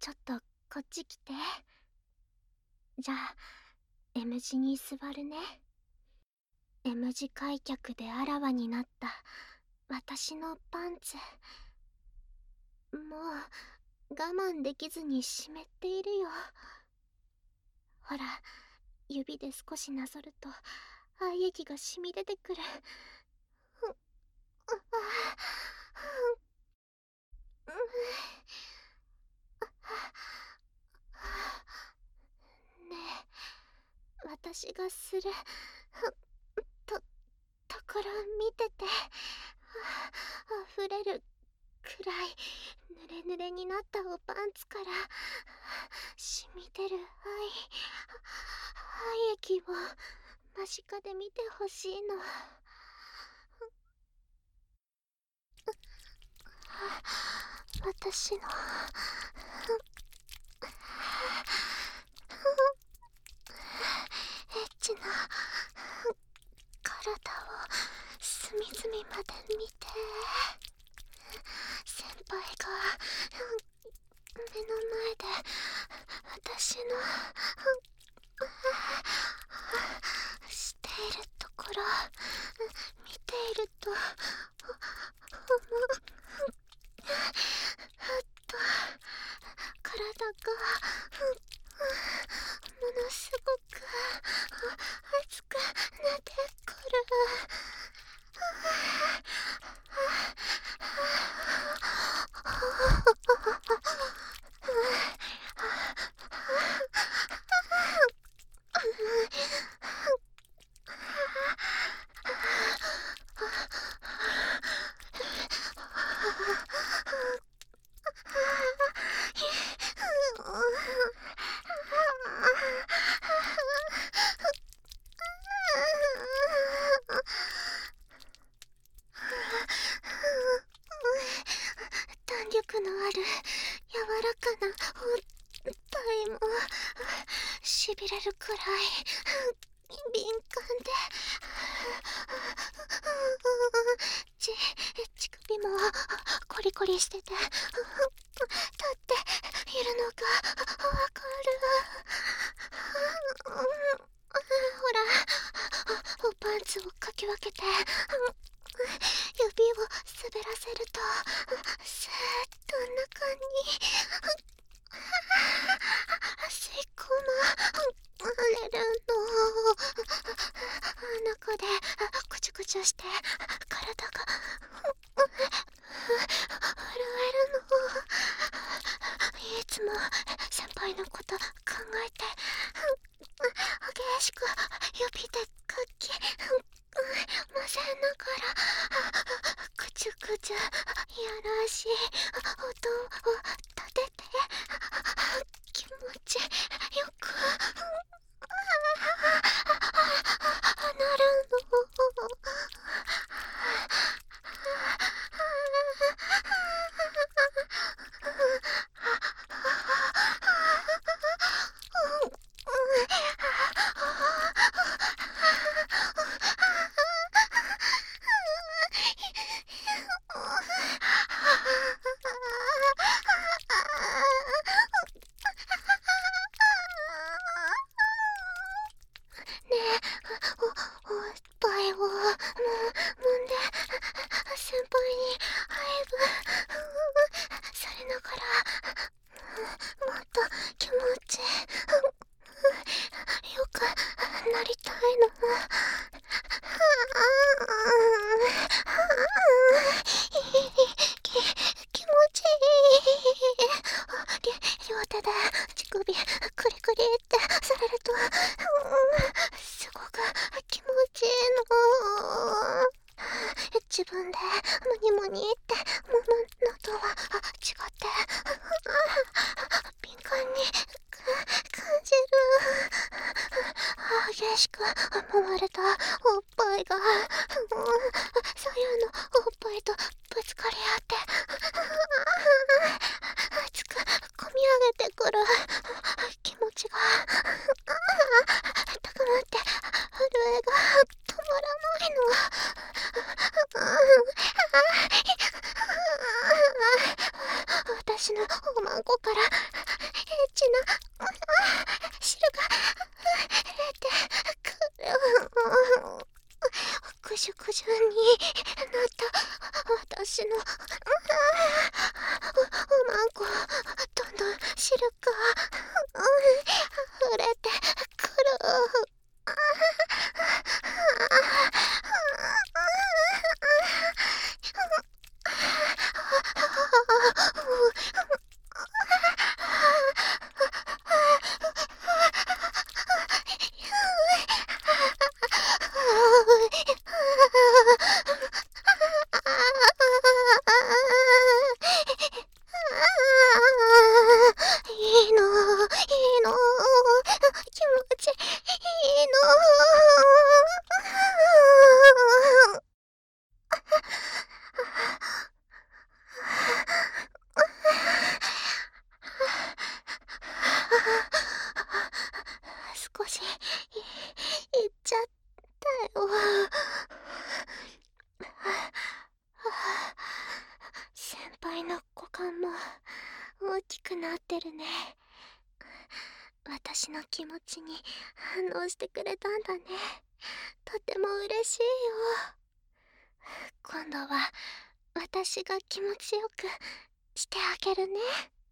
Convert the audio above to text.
ちょっとこっち来て。じゃあ M 字に座るね。M 字開脚であらわになった私のパンツ、もう我慢できずに湿っているよ。ほら、指で少しなぞると愛液が染み出てくる。ねえ、私がするところ見てて、溢れるくらい濡れ濡れになったおパンツから染み出る愛液を間近で見てほしいの。私のエッチな体を隅々まで見て。先輩が目の前で私のしているところ見ていると、ふっと体がものすごく熱くなってくる。弾力のある柔らかなおっぱいもしびれるくらい敏感で、乳首もコリコリしてて立っているのがわかる。ほら、おパンツをかき分けて指を滑らせるとスーッと中に吸い込まれるの。中でくちゅくちゅして体が震えるの。いつも先輩のこと考えて激しく指でかき混ぜながらくちゅくちゅいやらしい音を立てて気持ちよくなるの。ねえ、おっぱいを揉んで先輩に愛撫されながらもっと気持ちよくなりたいの。気持ちいい。両手で乳首クリクリってされるとすごく気持ちいいの。自分でモニモニって揉むのとは違って敏感に感じる。激しく揉まれたおっぱいが左右のおっぱいとぶつかり合って熱くこみ上げてくる気持ちが高まって震えが止まらないの。私のおまんこからチな汁が出てくる。ぐじゅぐじゅになった私のおまんこ、どんどん汁が溢れてくる。いいの、いいの、気持ちいいの。少しいっちゃったよ。先輩の股間も大きくなってるね。私の気持ちに反応してくれたんだね。とても嬉しいよ。今度は私が気持ちよくしてあげるね。